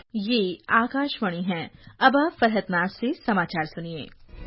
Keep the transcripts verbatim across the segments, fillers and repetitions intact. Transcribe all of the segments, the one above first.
ये आकाशवाणी है। अब आप फरहत नाज से समाचार सुनिए।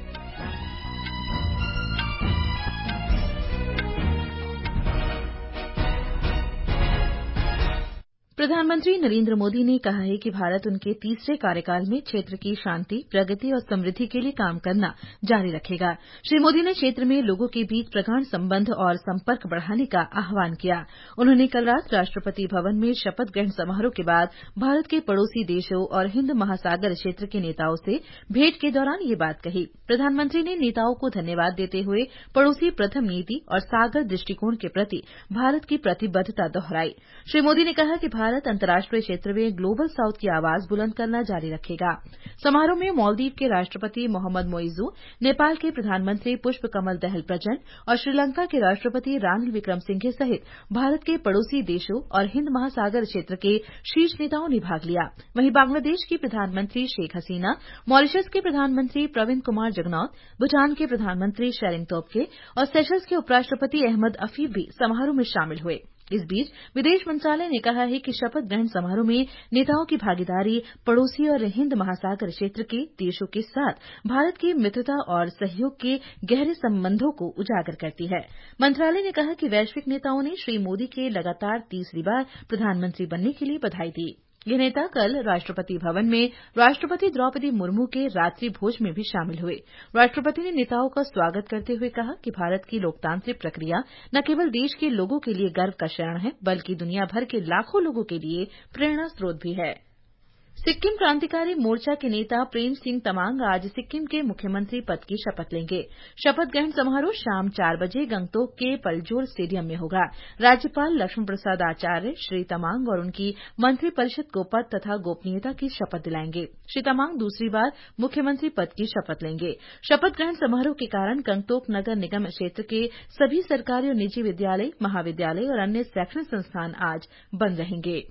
प्रधानमंत्री नरेंद्र मोदी ने कहा है कि भारत उनके तीसरे कार्यकाल में क्षेत्र की शांति, प्रगति और समृद्धि के लिए काम करना जारी रखेगा। श्री मोदी ने क्षेत्र में लोगों के बीच प्रगाढ़ संबंध और संपर्क बढ़ाने का आह्वान किया। उन्होंने कल रात राष्ट्रपति भवन में शपथ ग्रहण समारोह के बाद भारत के पड़ोसी देशों और हिंद महासागर क्षेत्र के नेताओं से भेंट के दौरान ये बात कही। प्रधानमंत्री ने नेताओं को धन्यवाद देते हुए पड़ोसी प्रथम नीति और सागर दृष्टिकोण के प्रति भारत की प्रतिबद्धता दोहराई। श्री मोदी ने कहा कि भारत अंतर्राष्ट्रीय क्षेत्र में ग्लोबल साउथ की आवाज बुलंद करना जारी रखेगा। समारोह में मालदीव के राष्ट्रपति मोहम्मद मोइजू, नेपाल के प्रधानमंत्री पुष्प कमल दहल प्रचंड और श्रीलंका के राष्ट्रपति रानिल विक्रमसिंघे सहित भारत के पड़ोसी देशों और हिंद महासागर क्षेत्र के शीर्ष नेताओं ने भाग लिया। वहीं बांग्लादेश की प्रधानमंत्री शेख हसीना, मॉरिशस के प्रधानमंत्री प्रविंद कुमार जगनॉथ, भूटान के प्रधानमंत्री शेरिंग तोब्गे और सेशल्स के उपराष्ट्रपति अहमद अफीफ भी समारोह में शामिल हुए। इस बीच विदेश मंत्रालय ने कहा है कि शपथ ग्रहण समारोह में नेताओं की भागीदारी पड़ोसी और हिंद महासागर क्षेत्र के देशों के साथ भारत की मित्रता और सहयोग के गहरे संबंधों को उजागर करती है। मंत्रालय ने कहा कि वैश्विक नेताओं ने श्री मोदी के लगातार तीसरी बार प्रधानमंत्री बनने के लिए बधाई दी। ये नेता कल राष्ट्रपति भवन में राष्ट्रपति द्रौपदी मुर्मू के रात्रि भोज में भी शामिल हुए। राष्ट्रपति ने नेताओं का स्वागत करते हुए कहा कि भारत की लोकतांत्रिक प्रक्रिया न केवल देश के लोगों के लिए गर्व का क्षण है, बल्कि दुनिया भर के लाखों लोगों के लिए प्रेरणा स्रोत भी है। सिक्किम क्रांतिकारी मोर्चा के नेता प्रेम सिंह तमांग आज सिक्किम के मुख्यमंत्री पद की शपथ लेंगे। शपथ ग्रहण समारोह शाम चार बजे गंगतोक के पलजोर स्टेडियम में होगा। राज्यपाल लक्ष्मण प्रसाद आचार्य श्री तमांग और उनकी मंत्रिपरिषद को पद तथा गोपनीयता की शपथ दिलाएंगे। श्री तमांग दूसरी बार मुख्यमंत्री पद की शपथ लेंगे। शपथ ग्रहण समारोह के कारण गंगतोक नगर निगम क्षेत्र के सभी सरकारी और निजी विद्यालय, महाविद्यालय और अन्य शैक्षणिक संस्थान आज बंद रहेंगे।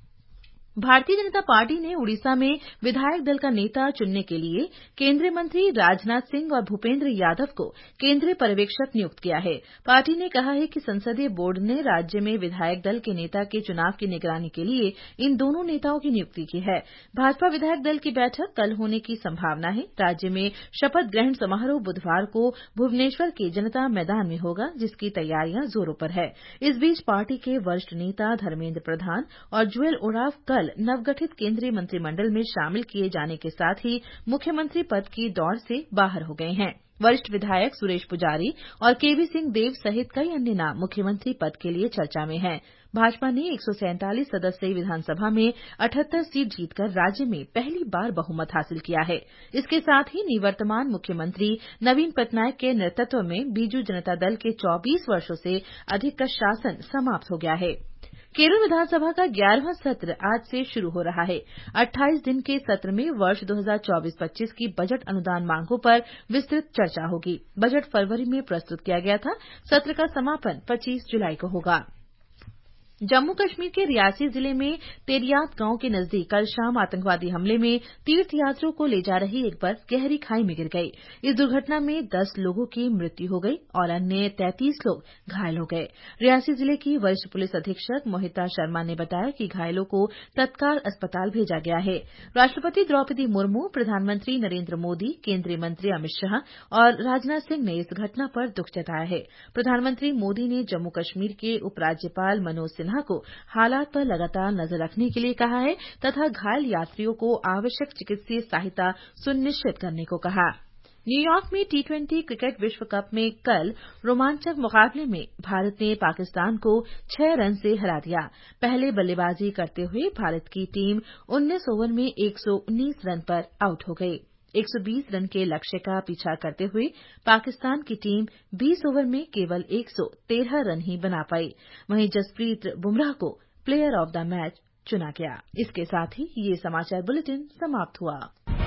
भारतीय जनता पार्टी ने उड़ीसा में विधायक दल का नेता चुनने के लिए केंद्रीय मंत्री राजनाथ सिंह और भूपेंद्र यादव को केंद्रीय पर्यवेक्षक नियुक्त किया है। पार्टी ने कहा है कि संसदीय बोर्ड ने राज्य में विधायक दल के नेता के चुनाव की निगरानी के लिए इन दोनों नेताओं की नियुक्ति की है। भाजपा विधायक दल की बैठक कल होने की संभावना है। राज्य में शपथ ग्रहण समारोह बुधवार को भुवनेश्वर के जनता मैदान में होगा, जिसकी तैयारियां जोरों पर है। इस बीच पार्टी के वरिष्ठ नेता धर्मेंद्र प्रधान और जुएल ओराव कल नवगठित केंद्रीय मंत्रिमंडल में शामिल किए जाने के साथ ही मुख्यमंत्री पद की दौड़ से बाहर हो गए हैं। वरिष्ठ विधायक सुरेश पुजारी और केवी सिंह देव सहित कई अन्य नाम मुख्यमंत्री पद के लिए चर्चा में हैं। भाजपा ने एक सौ सैंतालीस सदस्यीय विधानसभा में अठहत्तर सीट जीतकर राज्य में पहली बार बहुमत हासिल किया है। इसके साथ ही निवर्तमान मुख्यमंत्री नवीन पटनायक के नेतृत्व में बीजू जनता दल के चौबीस वर्षों से अधिक का शासन समाप्त हो गया है। केरल विधानसभा का ग्यारहवां सत्र आज से शुरू हो रहा है। अट्ठाईस दिन के सत्र में वर्ष दो हज़ार चौबीस पच्चीस की बजट अनुदान मांगों पर विस्तृत चर्चा होगी। बजट फरवरी में प्रस्तुत किया गया था। सत्र का समापन पच्चीस जुलाई को होगा। जम्मू कश्मीर के रियासी जिले में तेरियात गांव के नजदीक कल शाम आतंकवादी हमले में तीर्थयात्रियों को ले जा रही एक बस गहरी खाई में गिर गई। इस दुर्घटना में दस लोगों की मृत्यु हो गई और अन्य तैंतीस लोग घायल हो गए। रियासी जिले की वरिष्ठ पुलिस अधीक्षक मोहिता शर्मा ने बताया कि घायलों को तत्काल अस्पताल भेजा गया है। राष्ट्रपति द्रौपदी मुर्मू, प्रधानमंत्री नरेंद्र मोदी, केंद्रीय मंत्री अमित शाह और राजनाथ सिंह ने इस घटना पर दुख जताया है। प्रधानमंत्री मोदी ने जम्मू कश्मीर के उपराज्यपाल मनोज सिन्हा को हालात पर लगातार नजर रखने के लिए कहा है तथा घायल यात्रियों को आवश्यक चिकित्सीय सहायता सुनिश्चित करने को कहा। न्यूयॉर्क में टी ट्वेंटी क्रिकेट विश्व कप में कल रोमांचक मुकाबले में भारत ने पाकिस्तान को छह रन से हरा दिया। पहले बल्लेबाजी करते हुए भारत की टीम उन्नीस ओवर में एक सौ उन्नीस रन पर आउट हो गई। एक सौ बीस रन के लक्ष्य का पीछा करते हुए पाकिस्तान की टीम बीस ओवर में केवल एक सौ तेरह रन ही बना पाई। वहीं जसप्रीत बुमराह को प्लेयर ऑफ द मैच चुना गया। इसके साथ ही ये समाचार बुलेटिन समाप्त हुआ।